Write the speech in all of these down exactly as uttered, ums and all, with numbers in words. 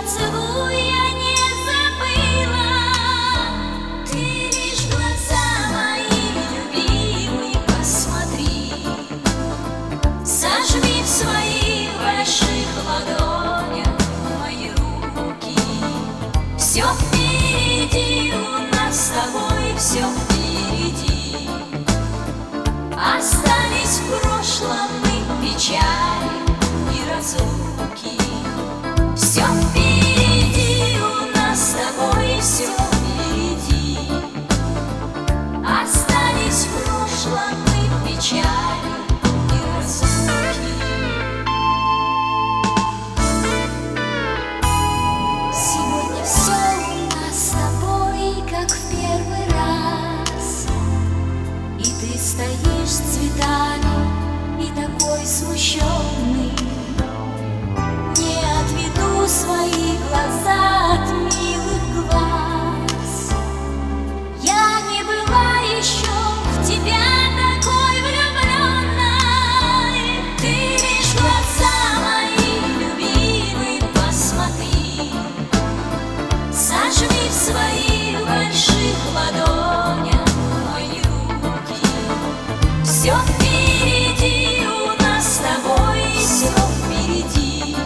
поцелуй я не забыла. Ты лишь в глаза мои, любимый, посмотри. Сожми в своих больших ладонях мои руки. Все впереди у нас с тобой, все впереди. Остались в прошлом мы печали и разлуки. Все впереди у нас с тобой, все впереди. Остались в прошлом мы печали и разлуки. Сегодня все у нас с тобой, как в первый раз. И ты стоишь с цветами и такой смущенный. Не отведу свои глаза от милых глаз. Я не была еще в тебя такой влюбленной. Ты лишь в глаза мои, любимый, посмотри. Сожми в своих больших ладонях мои руки. Все впереди у нас с тобой, все впереди.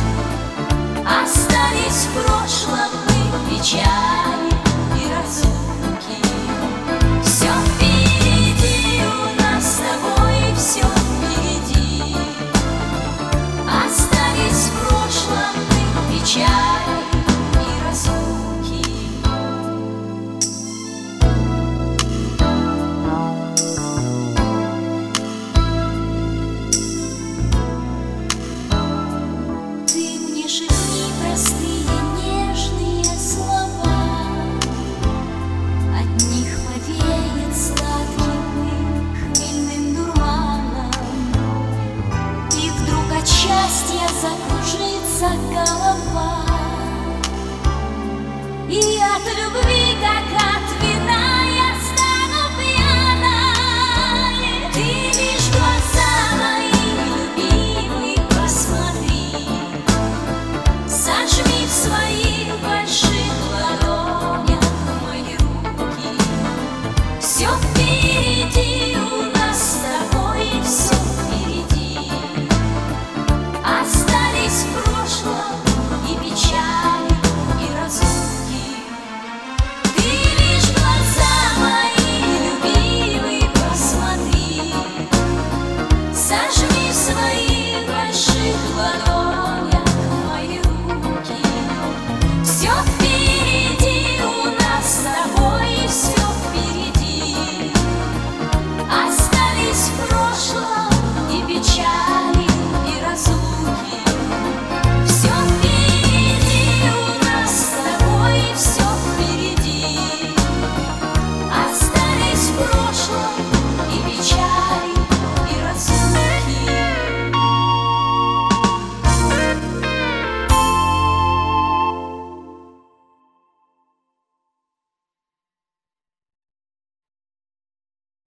Остались в прошлом мы печали и разлуки. Все впереди у нас с тобой, все впереди. Остались в прошлом мы печали и разлуки. Ты мне шепни простые нежные слова, от них повеет сладким хмельным дурманом, и вдруг от счастья закружится голова, и от любви